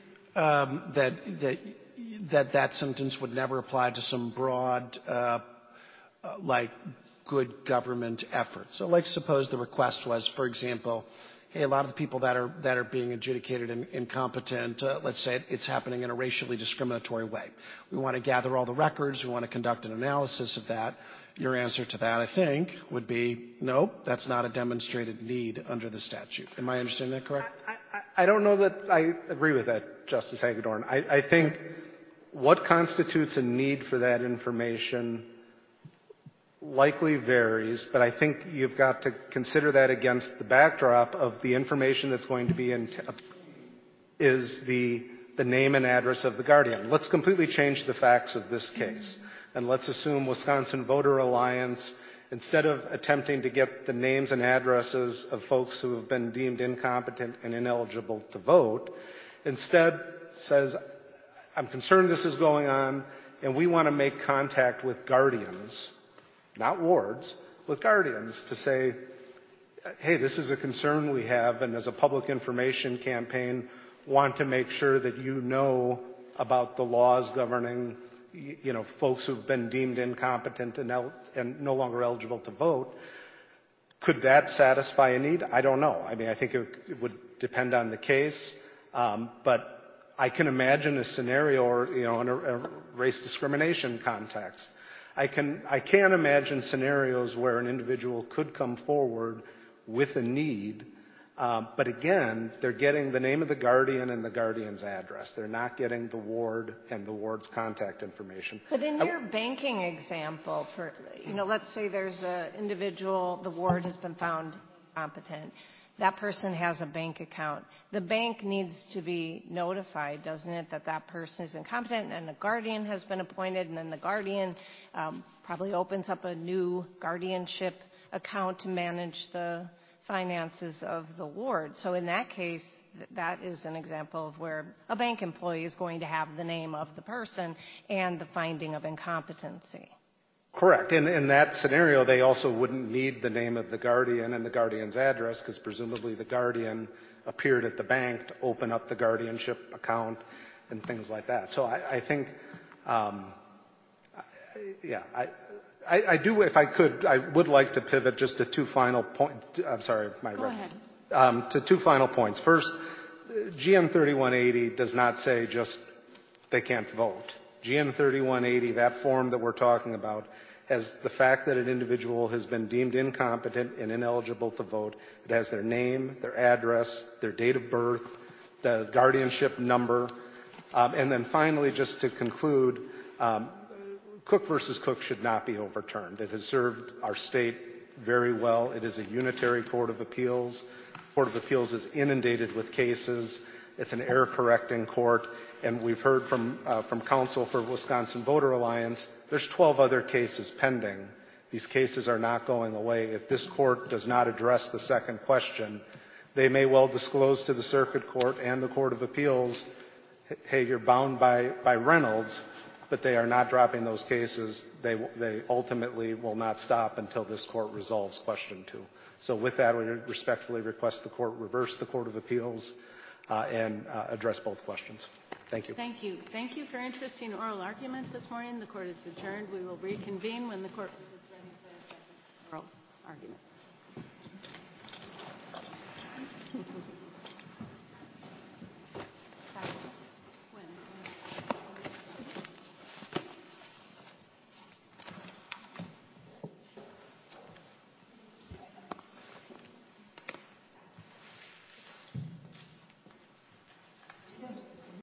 that sentence would never apply to some broad, like, good government effort? So, like, suppose the request was, for example, hey, a lot of the people that are being adjudicated incompetent, let's say it's happening in a racially discriminatory way. We want to gather all the records. We want to conduct an analysis of that. Your answer to that, I think, would be, no, that's not a demonstrated need under the statute. Am I understanding that correct? I don't know that I agree with that, Justice Hagedorn. I think what constitutes a need for that information likely varies, but I think you've got to consider that against the backdrop of the information that's going to be is the name and address of the guardian. Let's completely change the facts of this case, and let's assume Wisconsin Voter Alliance, instead of attempting to get the names and addresses of folks who have been deemed incompetent and ineligible to vote, instead says, I'm concerned this is going on, and we want to make contact with guardians, not wards, with guardians to say, hey, this is a concern we have, and as a public information campaign, want to make sure that you know about the laws governing, folks who've been deemed incompetent and no longer eligible to vote. Could that satisfy a need? I don't know. I mean, I think it would depend on the case, but I can imagine a scenario, in a race discrimination context. I can imagine scenarios where an individual could come forward with a need, but again, they're getting the name of the guardian and the guardian's address. They're not getting the ward and the ward's contact information. But in your banking example, let's say there's an individual, the ward has been found incompetent. That person has a bank account. The bank needs to be notified, doesn't it, that that person is incompetent and a guardian has been appointed, and then the guardian probably opens up a new guardianship account to manage the finances of the ward. So in that case, that is an example of where a bank employee is going to have the name of the person and the finding of incompetency. Correct. In that scenario, they also wouldn't need the name of the guardian and the guardian's address because presumably the guardian appeared at the bank to open up the guardianship account and things like that. So I think, I do, if I could, I would like to pivot just to two final points. I'm sorry, Go ahead. To two final points. First, GN 3180 does not say just they can't vote. GN 3180, that form that we're talking about, has the fact that an individual has been deemed incompetent and ineligible to vote. It has their name, their address, their date of birth, the guardianship number. And then finally, just to conclude, Cook versus Cook should not be overturned. It has served our state very well. It is a unitary court of appeals. Court of Appeals is inundated with cases. It's an error-correcting court. And we've heard from counsel for Wisconsin Voter Alliance, there's 12 other cases pending. These cases are not going away. If this court does not address the second question, they may well disclose to the circuit court and the Court of Appeals, hey, you're bound by Reynolds, but they are not dropping those cases. They ultimately will not stop until this court resolves question 2. So with that, we respectfully request the court reverse the Court of Appeals and address both questions. Thank you. Thank you. Thank you for your interesting oral argument this morning. The court is adjourned. We will reconvene when the court is ready for a second oral argument.